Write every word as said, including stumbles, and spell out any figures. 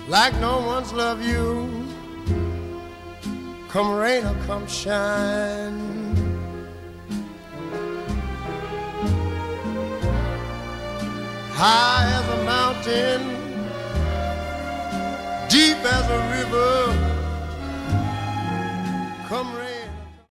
like no one's loved you. Come rain or come shine, high as a mountain, deep as a river, come rain.